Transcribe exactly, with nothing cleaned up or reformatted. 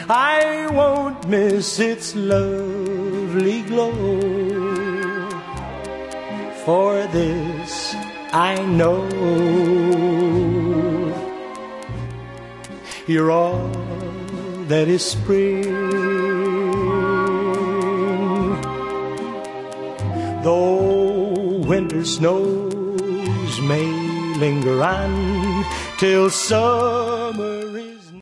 I won't miss its lovely glow. For this I know, you're all that is spring. Though winter snows may linger on till summer